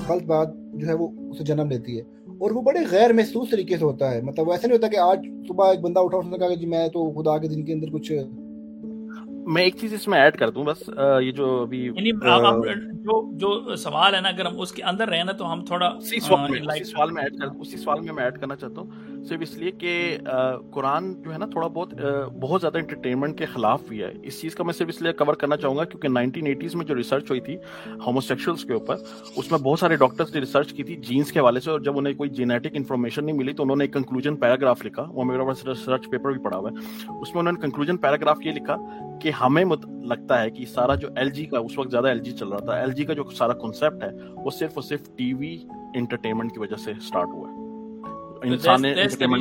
गलत बात जो है वो उसे जन्म लेती है, और वो बड़े गैर महसूस तरीके से होता है। मतलब वैसे नहीं होता कि आज सुबह एक बंदा उठा, उसने कहा कि जी मैं तो खुदा के दिन के अंदर कुछ। मैं एक चीज इसमें ऐड कर दूं बस, ये जो अभी यानी हम जो सवाल है ना, अगर हम उसके अंदर रहे ना तो हम थोड़ा उसी सवाल में मैं ऐड करना चाहता हूँ, सिर्फ इसलिए कि कुरान जो है ना थोड़ा बहुत ज्यादा एंटरटेनमेंट के खिलाफ भी है। इस चीज का मैं सिर्फ इसलिए कवर करना चाहूंगा क्योंकि 1980s में जो रिसर्च हुई थी होमोसेक्सुअल्स के ऊपर, उसमें बहुत सारे डॉक्टर्स ने रिसर्च की थी जीन्स के हवाले से, और जब उन्हें कोई जेनेटिक इन्फॉर्मेशन नहीं मिली तो उन्होंने एक कंक्लूजन पैराग्राफ लिखा, वो मेरे पास रिसर्च पेपर भी पड़ा हुआ है। उसमें उन्होंने कंक्लूजन पैराग्राफ ये लिखा कि हमें लगता है कि सारा जो एलजी का, उस वक्त ज्यादा एलजी चल रहा था, एलजी का जो सारा कॉन्सेप्ट है वो सिर्फ और सिर्फ टीवी एंटरटेनमेंट की वजह से स्टार्ट हुआ है। इंसान ने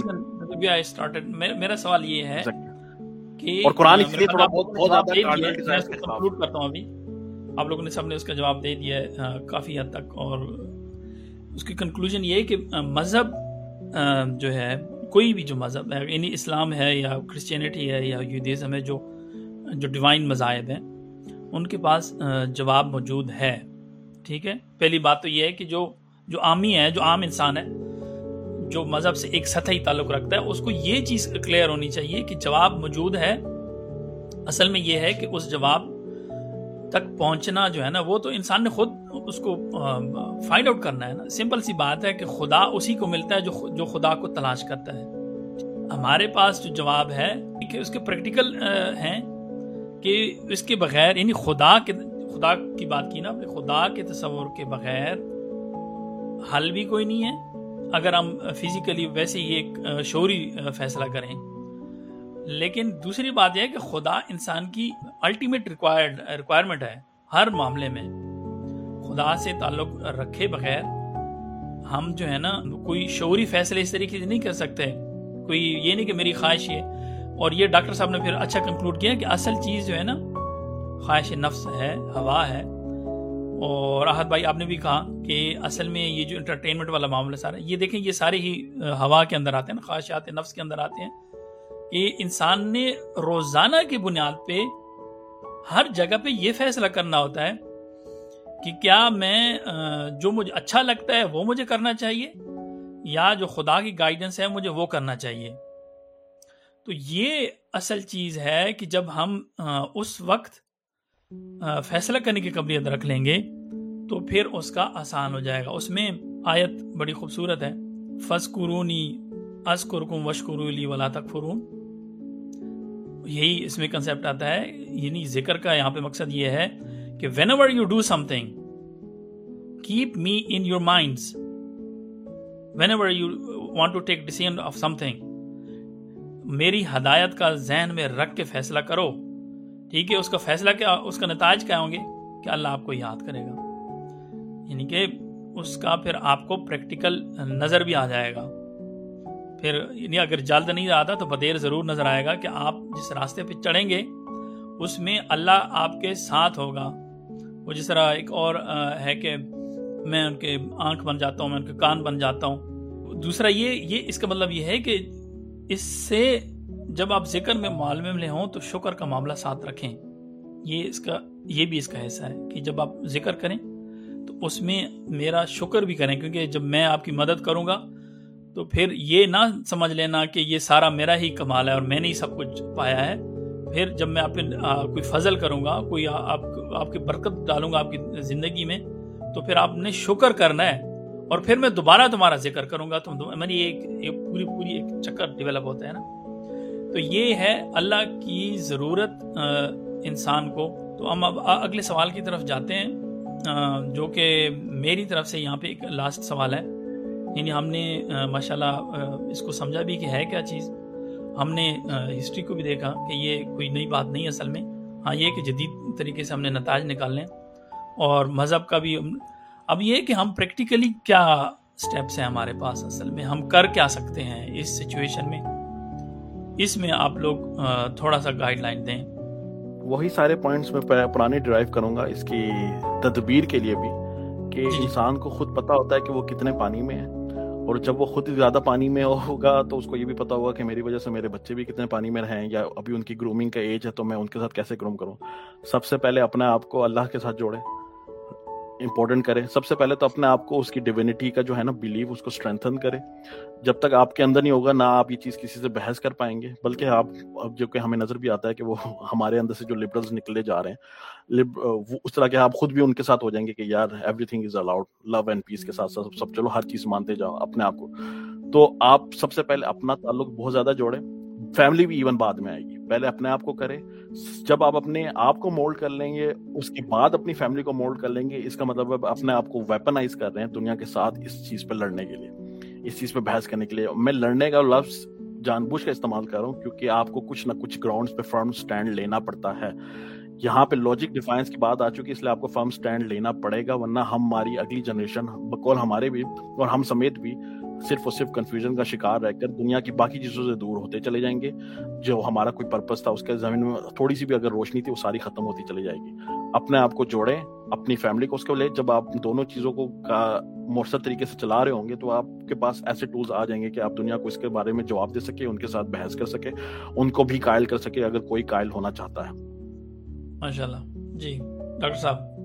मेरा सवाल ये है कि और कुरान इसलिए थोड़ा बहुत ज्यादा कार्डिनल डिजायर्स के खिलाफ कंक्लूड करता हूं। अभी आप लोगों ने सबने उसका जवाब दे दिया है काफी हद तक, और उसकी कंक्लूजन ये है कि मजहब जो है, कोई भी जो मजहब है, यानी इस्लाम है या क्रिश्चियनिटी है या यूदेइज्म है, जो डिवाइन मज़ाहिब हैं, उनके पास जवाब मौजूद है। ठीक है, पहली बात तो ये है कि जो आमी है, जो आम इंसान है, जो मजहब से एक सतही ताल्लुक रखता है, उसको ये चीज क्लियर होनी चाहिए कि जवाब मौजूद है। असल में ये है कि उस जवाब तक पहुंचना जो है ना, वो तो इंसान ने खुद उसको फाइंड आउट करना है ना। सिंपल सी बात है कि खुदा उसी को मिलता है जो खुदा को तलाश करता है। हमारे पास जो जवाब है कि उसके प्रैक्टिकल हैं कि इसके बगैर, यानी खुदा की बात की ना आपने, खुदा के तस्वुर के बगैर हल भी कोई नहीं है। अगर हम फिजिकली वैसे ही एक शौरी फैसला करें, लेकिन दूसरी बात यह है कि खुदा इंसान की अल्टीमेट रिक्वायरमेंट है हर मामले में। खुदा से ताल्लुक रखे बगैर हम जो है ना कोई शौरी फैसले इस तरीके से नहीं कर सकते। कोई ये नहीं कि मेरी ख्वाहिश है, और ये डॉक्टर साहब ने फिर अच्छा कंक्लूड किया कि असल चीज जो है ना ख्वाहिश नफ्स है, हवा है। और आहद भाई आपने भी कहा कि असल में ये जो एंटरटेनमेंट वाला मामला सारा, ये देखें ये सारे ही हवा के अंदर आते हैं ना, ख्वाहिशात नफ्स के अंदर आते हैं। कि इंसान ने रोजाना की बुनियाद पे हर जगह पे ये फैसला करना होता है कि क्या मैं जो मुझे अच्छा लगता है वो मुझे करना चाहिए, या जो खुदा की गाइडेंस है मुझे वो करना चाहिए। तो ये असल चीज है कि जब हम उस वक्त फैसला करने की काबिलियत रख लेंगे तो फिर उसका आसान हो जाएगा। उसमें आयत बड़ी खूबसूरत है, फज़कुरूनी अज़कुरुकुम वशकुरूली वला तकफुरून। यही इसमें कंसेप्ट आता है, यानी जिक्र का यहाँ पे मकसद ये है कि whenever you do something, keep me in your minds. Whenever you want to take decision of something, मेरी हदायत का जहन में रख के फैसला करो। ठीक है, उसका फैसला क्या, उसका नताज क्या होंगे कि अल्लाह आपको याद करेगा, यानी कि उसका फिर आपको प्रैक्टिकल नजर भी आ जाएगा। फिर यानी अगर जल्द नहीं आता तो बदेर जरूर नजर आएगा कि आप जिस रास्ते पे चढ़ेंगे उसमें अल्लाह आपके साथ होगा। वो जिस तरह एक और है कि मैं उनके आंख बन जाता हूँ, मैं उनके कान बन जाता हूँ। दूसरा ये इसका मतलब ये है कि इससे जब आप जिक्र में मालूम में हों तो शुक्र का मामला साथ रखें। ये भी इसका हिस्सा है कि जब आप जिक्र करें तो उसमें मेरा शुक्र भी करें, क्योंकि जब मैं आपकी मदद करूंगा तो फिर ये ना समझ लेना कि ये सारा मेरा ही कमाल है और मैंने ही सब कुछ पाया है। फिर जब मैं आप कोई फजल करूंगा, कोई आपकी बरकत डालूंगा आपकी जिंदगी में, तो फिर आपने शुक्र करना है और फिर मैं दोबारा तुम्हारा जिक्र करूंगा। मैंने एक पूरी एक चक्कर डेवलप होता है ना। तो ये है अल्लाह की ज़रूरत इंसान को। तो हम अब अगले सवाल की तरफ जाते हैं, जो कि मेरी तरफ से यहाँ पे एक लास्ट सवाल है। यानी हमने माशाल्लाह इसको समझा भी कि है क्या चीज़। हमने हिस्ट्री को भी देखा कि ये कोई नई बात नहीं असल में। हाँ, ये कि जदीद तरीके से हमने नताज निकालने, और मज़हब का भी। अब ये कि हम प्रैक्टिकली क्या स्टेप्स हैं हमारे पास, असल में हम कर क्या सकते हैं इस सिचुएशन में, इसमें आप लोग थोड़ा सा गाइडलाइन दें। वही सारे पॉइंट्स में पुराने ड्राइव करूंगा इसकी तदबीर के लिए भी, कि इंसान को खुद पता होता है कि वो कितने पानी में है, और जब वो खुद ज़्यादा पानी में होगा तो उसको ये भी पता होगा कि मेरी वजह से मेरे बच्चे भी कितने पानी में रहें, या अभी उनकी ग्रूमिंग का एज है तो मैं उनके साथ कैसे ग्रूम करूं। सबसे पहले अपने आप को अल्लाह के साथ जोड़े, इंपॉर्टेंट करें। सबसे पहले तो अपने आप को उसकी डिविनिटी का जो है ना बिलीव, उसको स्ट्रेंथन करें। जब तक आपके अंदर नहीं होगा ना आप ये चीज़ किसी से बहस कर पाएंगे, बल्कि आप अब जो कि हमें नज़र भी आता है कि वो हमारे अंदर से जो लिबरल्स निकले जा रहे हैं, वो उस तरह के आप खुद भी उनके साथ हो जाएंगे कि यार everything is allowed, love and peace के साथ साथ सब चलो हर चीज़ मानते जाओ अपने आप को। तो आप सबसे पहले अपना ताल्लुक बहुत ज़्यादा जोड़ें, फैमिली भी इवन बाद में आएगी, पहले अपने आप को करें। जब आप अपने आप को मोल्ड कर लेंगे उसके बाद अपनी फैमिली को मोल्ड कर लेंगे, इसका मतलब आप अपने आप को वेपनाइज कर रहे हैं दुनिया के साथ इस चीज पे लड़ने के लिए, इस चीज पे बहस करने के लिए। मैं लड़ने का लफ्ज जानबूझ के इस्तेमाल कर रहा हूँ क्योंकि आपको कुछ ना कुछ ग्राउंड्स पे फर्म स्टैंड लेना पड़ता है। यहाँ पे लॉजिक डिफाइंस की बात आ चुकी है, इसलिए आपको फर्म स्टैंड लेना पड़ेगा, वरना हमारी अगली जनरेशन बकौल हमारे भी और हम समेत भी सिर्फ और सिर्फ कंफ्यूजन का शिकार रहकर दुनिया की बाकी चीजों से दूर होते चले जाएंगे। जो हमारा कोई पर्पस था, उसके जमीन में थोड़ी सी भी अगर रोशनी थी, वो सारी खत्म होती चली जाएगी। अपने आप को जोड़ें, अपनी फैमिली को उसके लिए, जब आप दोनों चीजों को मौसर तरीके से चला रहे होंगे तो आपके पास ऐसे टूल्स आ जाएंगे कि आप दुनिया को इसके बारे में जवाब दे सके, उनके साथ बहस कर सके, उनको भी कायल कर सके अगर कोई कायल होना चाहता है। माशाल्लाह जी। डॉक्टर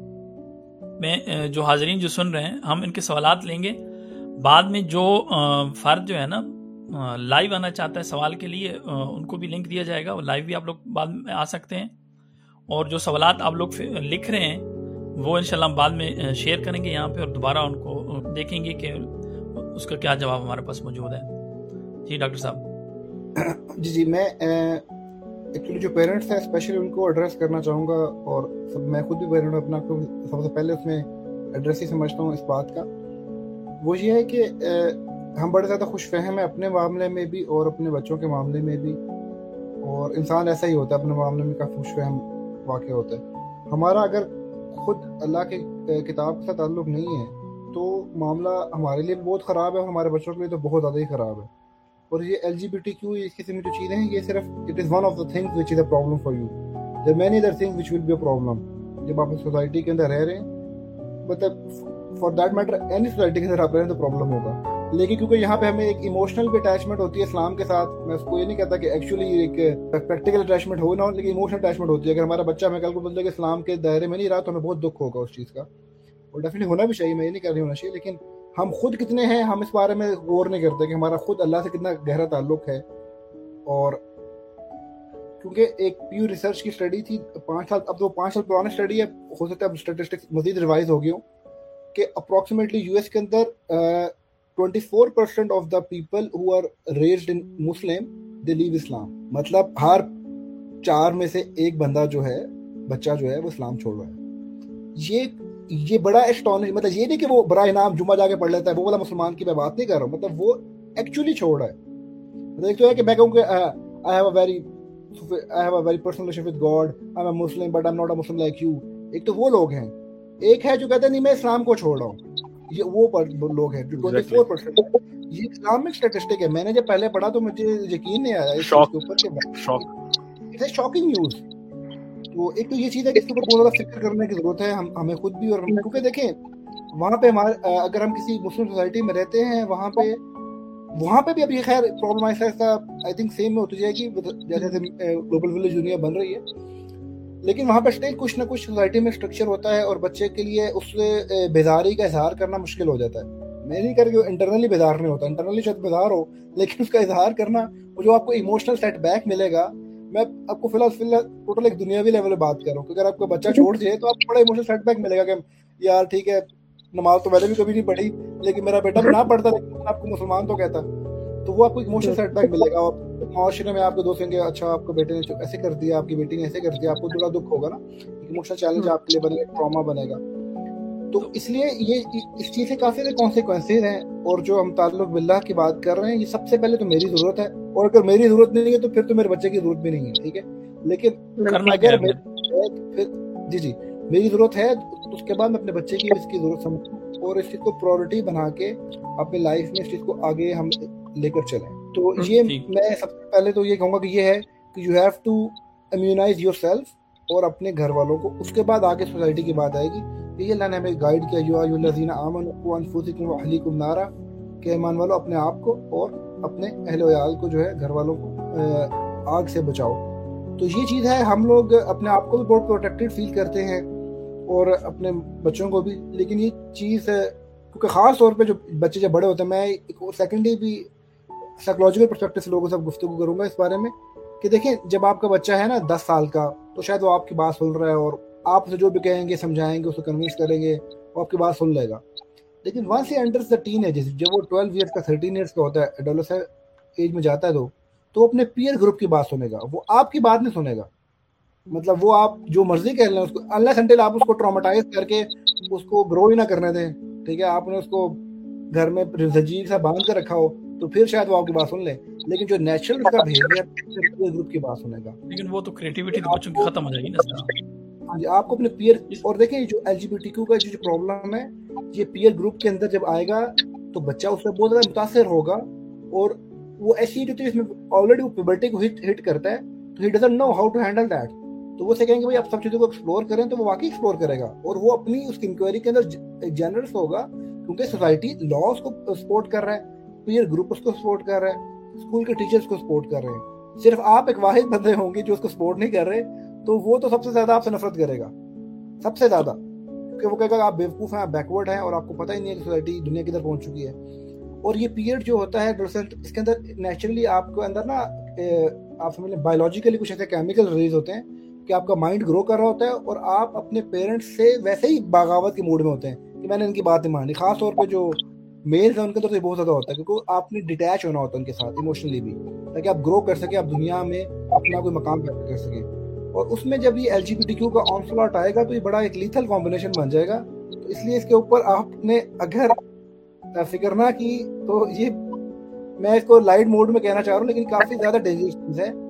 साहब, मैं जो हाजरीन जो सुन रहे हैं, हम इनके सवालात लेंगे। बाद में जो फर्द जो है ना लाइव आना चाहता है सवाल के लिए, उनको भी लिंक दिया जाएगा, और लाइव भी आप लोग बाद में आ सकते हैं। और जो सवालात आप लोग लिख रहे हैं वो इंशाल्लाह बाद में शेयर करेंगे यहाँ पे, और दोबारा उनको देखेंगे कि उसका क्या जवाब हमारे पास मौजूद है। जी डॉक्टर साहब। जी, मैं एक्चुअली जो पेरेंट्स हैं स्पेशली उनको एड्रेस करना चाहूँगा, और मैं खुद भी पेरेंट हूँ, अपना को सबसे पहले उसमें एड्रेस ही समझता हूँ इस बात का। वो ये है कि हम बड़े ज़्यादा खुशफहम हैं अपने मामले में भी और अपने बच्चों के मामले में भी, और इंसान ऐसा ही होता है, अपने मामले में काफ़ी खुशफहम वाक़या होता है। हमारा अगर खुद अल्लाह के किताब के साथ ताल्लुक़ नहीं है तो मामला हमारे लिए बहुत ख़राब है और हमारे बच्चों के लिए तो बहुत ज़्यादा ही ख़राब है। और ये LGBTQ इस किस्म की जो चीज़ें हैं, ये सिर्फ it is one of the things which is a problem for you. There are many other things which will be a problem जब आप सोसाइटी के अंदर रह रहे हैं, मतलब for that matter any society के अंदर आप रहे हैं तो प्रॉब्लम होगा। लेकिन क्योंकि यहाँ पे हमें एक इमोशनल भी अटैचमेंट होती है इस्लाम के साथ, मैं उसको ये नहीं कहता कि एक्चुअली एक प्रैक्टिकल अटैचमेंट हो ना हो, लेकिन इमोशनल अटैचमेंट होती है। अगर हमारा बच्चा हमें कल को बोलता है कि इस्लाम के दायरे में नहीं रहा तो हमें बहुत दुख होगा उस चीज़ का, और डेफिनेटली होना भी चाहिए, मैं ये नहीं कह रही होना चाहिए, लेकिन हम खुद कितने हैं हम इस बारे में गौर नहीं करते कि हमारा खुद अल्लाह से कितना गहरा ताल्लुक है। और क्योंकि एक प्योर रिसर्च की स्टडी थी 5 साल, अब तो 5 साल पुरानी स्टडी है, हो सकता है अब स्टैटिस्टिक्स मजीद रिवाइज हो गई हो, कि अप्रॉक्सीमेटली यूएस के अंदर 24% of the people who are raised in Muslim they leave Islam. मतलब हर 4 में से एक बंदा जो है, बच्चा जो है, वो इस्लाम छोड़ रहा है। ये बड़ा एस्टॉनिश, मतलब ये नहीं कि वो बड़ा इनाम जुम्मा जाके पढ़ लेता है, वो वाला मुसलमान की मैं बात नहीं कर रहा हूँ, मतलब वो एक्चुअली छोड़ रहा है। मतलब एक तो है कि मैं कहूँ कि I have a very personal relation with God, I am a Muslim but I am not a Muslim like you. एक तो वो लोग हैं, एक है जो कहते हैं नहीं मैं इस्लाम को छोड़ रहा हूँ, ये वो लोग हैं जो 24%। ये इस्लामिक स्टैटिस्टिक है, मैंने जब पहले पढ़ा तो मुझे यकीन नहीं आया इस चीज के ऊपर कि इट्स शॉकिंग न्यूज़। तो एक तो ये चीज़ है कि इसके ऊपर बहुत ज़्यादा फिक्र करने की ज़रूरत है हमें खुद भी, और क्योंकि देखें वहाँ पे हमारे अगर हम किसी मुस्लिम सोसाइटी में रहते हैं वहाँ पे भी अभी खैर प्रॉब्लम ऐसा आई थिंक सेम में होती जाएगी जैसे ग्लोबल विलेज दुनिया बन रही है, लेकिन वहाँ पर स्टिल कुछ ना कुछ सोसाइटी में स्ट्रक्चर होता है और बच्चे के लिए उससे बेदारी का इजहार करना मुश्किल हो जाता है। मैं नहीं कर रही इंटरनली बेदार नहीं होता, इंटरनली शायद बेदार हो, लेकिन उसका इजहार करना, वो जो आपको इमोशनल सेटबैक मिलेगा, मैं आपको फिलहाल टोटल एक दुनियावी लेवल पे बात कर रहा हूँ कि अगर आपका बच्चा छोड़ जाए तो आपको बड़ा इमोशनल सेटबैक मिलेगा कि यार ठीक है नमाज तो मैंने भी कभी नहीं पढ़ी, लेकिन मेरा बेटा भी ना पढ़ता, लेकिन आपको मुसलमान तो कहता, तो वो आपको इमोशनल सेटबैक मिलेगा। और माशरे में आपके दोस्त कहेंगे अच्छा आपके बेटे ने ऐसे कर दिया, आपकी बेटी ने ऐसे कर दिया, आपको थोड़ा दुख होगा ना, इमोशनल चैलेंज आपके लिए बनेगा, ट्रॉमा बनेगा। तो इसलिए ये इस चीज़ से काफ़ी सारे कॉन्सिक्वेंसेज हैं। और जो हम ताल्लुक बिल्लाह की बात कर रहे हैं, ये सबसे पहले तो मेरी ज़रूरत है, और अगर मेरी ज़रूरत नहीं है तो फिर तो मेरे बच्चे की ज़रूरत भी नहीं है, ठीक है। लेकिन अगर जी मेरी ज़रूरत है तो उसके बाद मैं अपने बच्चे की इसकी ज़रूरत समझूँ और इस चीज़ को प्रायोरिटी बना के अपनी लाइफ में इस चीज़ को आगे हम लेकर चलें। तो ये मैं सबसे पहले तो ये कहूँगा कि ये है कि you have to immunise yourself और अपने घर वालों को, उसके बाद आगे सोसाइटी की बात आएगी। ये अल्लाह ने हमें गाइड किया, यू अय्युहल्लज़ीना आमनू क़ू अनफुसकुम व अहलीकुम नारा, के ईमान वालों अपने आप को और अपने अहल वयाल को जो है घर वालों को आग से बचाओ। तो ये चीज़ है, हम लोग अपने आप को भी बहुत प्रोटेक्टेड फील करते हैं और अपने बच्चों को भी। लेकिन ये चीज़ क्योंकि ख़ास तौर पे जो बच्चे जब बड़े होते हैं, मैं सेकेंडली भी साइकोलॉजिकल पर्सपेक्टिव से लोगों से गुफ्तगू करूँगा इस बारे में कि देखें, जब आपका बच्चा है ना 10 साल का, तो शायद वो आपकी बात सुन रहा है और आप उसे जो भी कहेंगे, समझाएंगे, उसको कन्विंस करेंगे, वो आपकी बात सुन लेगा। लेकिन once he enters the teenage, जब वो 12 ईयर्स का 13 ईयर्स का होता है, एडोलेसेंट एज में जाता है, तो अपने पीयर ग्रुप की बात सुनेगा, वो आपकी बात नहीं सुनेगा। मतलब वो आप जो मर्जी कह लें उसको, अनलेस अनटिल आप उसको ट्रॉमेटाइज करके उसको ग्रो ही ना करने दें, ठीक है, आपने उसको घर में जंजीर सा बांध कर रखा हो, तो फिर शायद वो आपकी बात सुन ले। लेकिन जो नेचुरल उसका बिहेवियर, पीयर ग्रुप की बात सुनेगा। लेकिन वो तो क्रिएटिविटी तो बच्चों की खत्म हो जाएगी ना। हाँ जी, आपको अपने पीयर, और देखें जो LGBTQ का जो प्रॉब्लम है, ये पीयर ग्रुप के अंदर जब आएगा तो बच्चा उससे बहुत ज़्यादा मुतासर होगा, और वो ऐसी जो चीज़ इसमें ऑलरेडी वो प्यूबर्टी को हिट करता है, तो he doesn't know how to handle that. तो वो से कहेंगे भाई आप सब चीज़ों को एक्सप्लोर करें, तो वो वाकई एक्सप्लोर करेगा, और वो अपनी उस इंक्वायरी के अंदर जेनरस होगा, क्योंकि सोसाइटी लॉ उसको सपोर्ट कर रहा है, पीयर ग्रुप उसको सपोर्ट कर रहा है, स्कूल के टीचर्स को सपोर्ट कर रहे हैं। सिर्फ आप एक वाहिद बंदे होंगे जो उसको सपोर्ट नहीं कर रहे, तो वो तो सबसे ज्यादा आपसे नफरत करेगा, सबसे ज्यादा, क्योंकि वो कहेगा आप बेवकूफ हैं, आप बैकवर्ड हैं, और आपको पता ही नहीं है कि सोसाइटी दुनिया किधर पहुंच चुकी है। और ये पीरियड जो होता है इसके अंदर नेचुरली आपको अंदर ना आप समझ लें बायोलॉजिकली कुछ ऐसे केमिकल रिलीज होते हैं कि आपका माइंड ग्रो कर रहा होता है, और आप अपने पेरेंट्स से वैसे ही बगावत के मूड में होते हैं कि मैंने इनकी बात नहीं मानी। खास तौर पे जो मेल्स हैं उनके अंदर तो बहुत ज्यादा होता है, क्योंकि आपने डिटैच होना होता है उनके साथ इमोशनली भी, ताकि आप ग्रो कर सके, आप दुनिया में अपना कोई मकाम कर सके। और उसमें जब ये LGBTQ का ऑनस्लॉट आएगा तो ये बड़ा एक लीथल कॉम्बिनेशन बन जाएगा। तो इसलिए इसके ऊपर आपने अगर फिक्र ना की, तो ये मैं इसको लाइट मोड में कहना चाह रहा हूँ, लेकिन काफी ज्यादा डेंजरस चीज है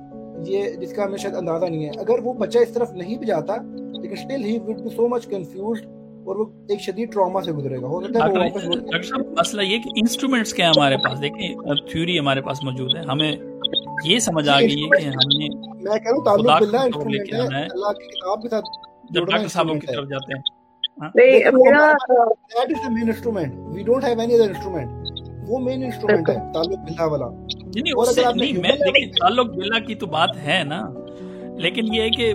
ये, जिसका हमें शायद अंदाजा नहीं है। अगर वो बच्चा इस तरफ नहीं भी जाता, लेकिन still he would be so much confused, और वो एक शदीद ट्रॉमा से गुजरेगा। हो सकता है वो वापस डॉक्टर साहब, मसला ये कि इंस्ट्रूमेंट्स क्या है हमारे पास, देखें थ्योरी हमारे पास मौजूद है, हमें ये समझ आ गई है कि हमने, मैं कह रहा हूं ताल्लुक बिल्लाह इंस्ट्रूमेंट है, अल्लाह की किताब के साथ जब डॉक्टर साहब की तरफ जाते हैं, नहीं मेरा that is the main instrument, we don't have any other instrument, वो मेन इंस्ट्रूमेंट है ताल्लुक बिल्लाह वाला। नहीं उससे नहीं, मैं देखिए ताल्लुक बिल्लाह की तो बात है ना, लेकिन ये है कि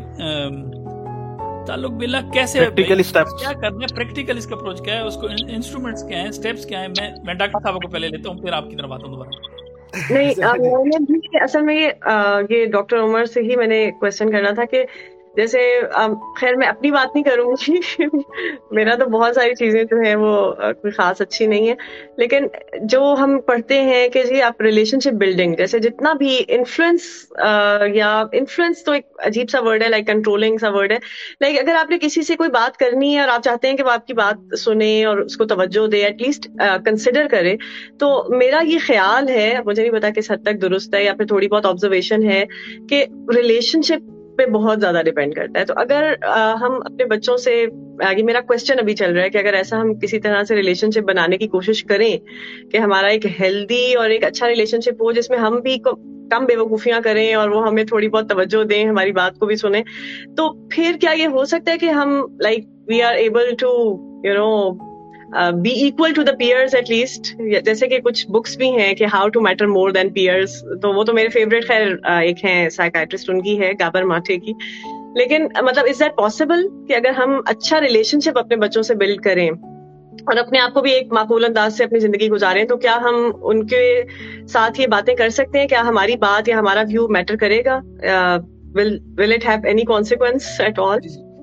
ताल्लुक बिल्लाह कैसे प्रैक्टिकल स्टेप्स क्या करना है, प्रैक्टिकल इसका अप्रोच क्या है, उसको इंस्ट्रूमेंट्स क्या है, स्टेप्स क्या है। मैं डॉक्टर साहब को पहले लेता हूँ, फिर आपकी तरफ आता हूँ दोबारा। नहीं मैंने असल में ये डॉक्टर उमर से ही मैंने क्वेश्चन करना था कि जैसे खैर मैं अपनी बात नहीं करूंगी मेरा तो बहुत सारी चीजें जो है वो कोई खास अच्छी नहीं है, लेकिन जो हम पढ़ते हैं कि जी आप रिलेशनशिप बिल्डिंग, जैसे जितना भी इन्फ्लुएंस, या इन्फ्लुएंस तो एक अजीब सा वर्ड है, लाइक कंट्रोलिंग सा वर्ड है, लाइक अगर आपने किसी से कोई बात करनी है और आप चाहते हैं कि वो आपकी बात सुने और उसको तवज्जो दे, एटलीस्ट कंसिडर करे, तो मेरा ये ख्याल है, मुझे नहीं पता किस हद तक दुरुस्त है या फिर थोड़ी बहुत ऑब्जर्वेशन है, कि रिलेशनशिप पे बहुत ज्यादा डिपेंड करता है। तो अगर हम अपने बच्चों से, आगे मेरा क्वेश्चन अभी चल रहा है कि अगर ऐसा हम किसी तरह से रिलेशनशिप बनाने की कोशिश करें कि हमारा एक हेल्दी और एक अच्छा रिलेशनशिप हो, जिसमें हम भी कम बेवकूफियां करें और वो हमें थोड़ी बहुत तवज्जो दें, हमारी बात को भी सुने, तो फिर क्या ये हो सकता है कि हम like we are able to you know be equal to the peers at least, जैसे कि कुछ बुक्स भी हैं कि how to matter more than peers, तो वो तो मेरे फेवरेट खैर एक हैं साइकाइट्रिस्ट, उनकी है गाबर माटे की। लेकिन मतलब इज दैट पॉसिबल कि अगर हम अच्छा रिलेशनशिप अपने बच्चों से बिल्ड करें और अपने आप को भी एक माकूल अंदाज से अपनी जिंदगी गुजारें, तो क्या हम उनके साथ ये बातें कर सकते हैं? क्या हमारी बात या हमारा व्यू मैटर करेगा? Will it have any consequence at all?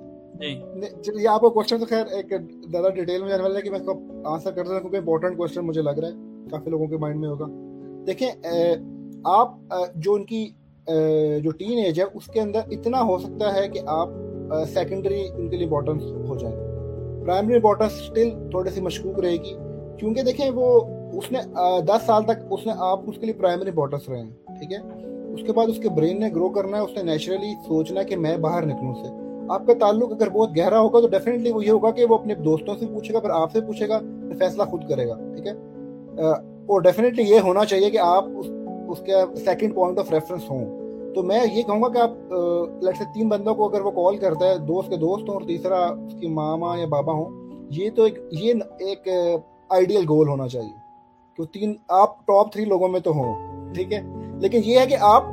ये आपका क्वेश्चन तो खैर एक ज़्यादा डिटेल में जाने वाला है कि मैं इसको आंसर कर दूं, क्योंकि इंपॉर्टेंट क्वेश्चन मुझे लग रहा है काफ़ी लोगों के माइंड में होगा। देखें आप जो उनकी जो टीन एज है उसके अंदर इतना हो सकता है कि आप सेकेंडरी उनके लिए इंपॉर्टेंस हो जाए, प्राइमरी इंपॉर्टेंस स्टिल थोड़ी सी मशकूक रहेगी, क्योंकि देखें वो उसने 10 साल तक आप उसके लिए प्राइमरी इंपॉर्टेंस रहे हैं, ठीक है। उसके बाद उसके ब्रेन ने ग्रो करना है, उसने नेचुरली सोचना है कि मैं बाहर निकलूं से। आपका ताल्लुक अगर बहुत गहरा होगा तो डेफिनेटली वो ये होगा कि वो अपने दोस्तों से पूछेगा, फिर आपसे पूछेगा, फिर फैसला खुद करेगा, ठीक है। और डेफिनेटली ये होना चाहिए कि आप उसके सेकंड पॉइंट ऑफ रेफरेंस हों। तो मैं ये कहूँगा कि आप लेट्स से 3 बंदों को अगर वो कॉल करता है, दोस्त के दोस्त हों और तीसरा उसकी मामा या बाबा हों, ये तो एक आइडियल गोल होना चाहिए कि 3 आप टॉप 3 लोगों में तो हों, ठीक है। लेकिन ये है कि आप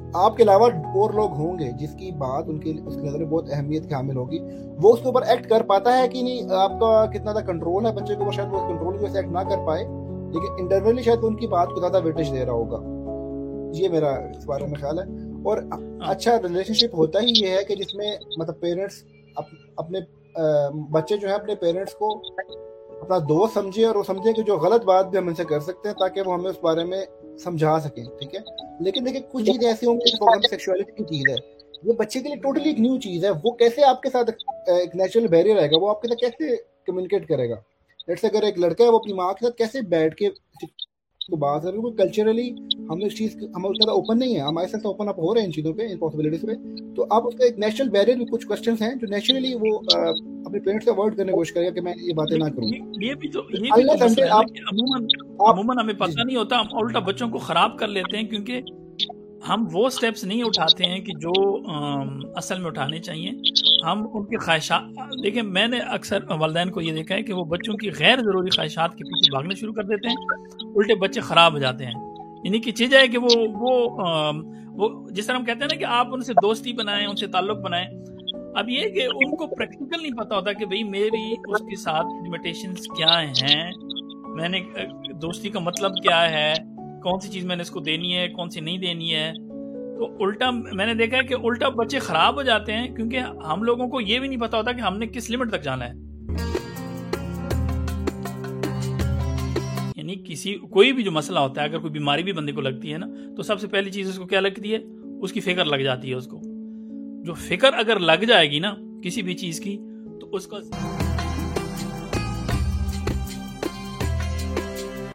आपके अलावा और लोग होंगे जिसकी बात उसकी नजर में बहुत अहमियत की हामिल होगी, वो उसके ऊपर एक्ट कर पाता है कि नहीं, आपका कितना ज्यादा कंट्रोल है बच्चे के ऊपर, शायद वो कंट्रोल की वजह से एक्ट ना कर पाए, लेकिन इंटरनली शायद उनकी बात को ज्यादा वेटेज दे रहा होगा। ये मेरा इस बारे में ख्याल है। और अच्छा रिलेशनशिप होता ही ये है कि जिसमें मतलब पेरेंट्स अपने बच्चे जो है अपने पेरेंट्स को अपना दोस्त समझे, और वो समझे कि जो गलत बात भी हम इनसे कर सकते हैं ताकि वो हमें उस बारे में समझा सकें, ठीक है। लेकिन देखिए कुछ चीजें ऐसी होंगी, सेक्सुअलिटी की चीज है, वो बच्चे के लिए टोटली एक न्यू चीज है, वो कैसे आपके साथ एक नेचुरल बैरियर आएगा, वो आपके साथ कैसे कम्युनिकेट करेगा। जैसे अगर एक लड़का है वो अपनी माँ के साथ कैसे बैठ के तो बात है, क्योंकि कल्चरली हम इस चीज हम उतना ओपन नहीं है, हमारे साथ ओपन अप हो रहे हैं इन चीजों पे, इन पॉसिबिलिटीज पे, तो आप उसका एक नेचुरल बैरियर भी, कुछ क्वेश्चंस हैं जो नेचुरली वो अपने पेरेंट्स से अवॉइड करने की कोशिश करेगा कि मैं ये बातें ना करूं। ये भी तो मसला है कि अमूमन हमें पता नहीं होता, हम उल्टा बच्चों को खराब कर लेते हैं क्योंकि हम वो स्टेप्स नहीं उठाते हैं कि जो असल में उठाने चाहिए। हम उनकी ख्वाहिशात, देखिए मैंने अक्सर वालिदैन को ये देखा है कि वो बच्चों की गैर ज़रूरी ख्वाहिशात के पीछे भागने शुरू कर देते हैं, उल्टे बच्चे ख़राब हो जाते हैं। इन्हीं की चीज़ है कि वो जिस तरह हम कहते हैं ना कि आप उनसे दोस्ती बनाएं, उनसे ताल्लुक़ बनाएं। अब ये कि उनको प्रैक्टिकल नहीं पता होता कि भाई मेरी उसके साथ लिमिटेशंस क्या हैं, मैंने दोस्ती का मतलब क्या है, कौन सी चीज़ मैंने इसको देनी है, कौन सी नहीं देनी है। तो उल्टा मैंने देखा है कि उल्टा बच्चे खराब हो जाते हैं क्योंकि हम लोगों को ये भी नहीं पता होता कि हमने किस लिमिट तक जाना है। यानी कोई भी जो मसला होता है, अगर कोई बीमारी भी बंदे को लगती है ना, तो सबसे पहली चीज़ उसको क्या लगती है, उसकी फिक्र लग जाती है। उसको जो फिक्र अगर लग जाएगी ना किसी भी चीज़ की, तो उसका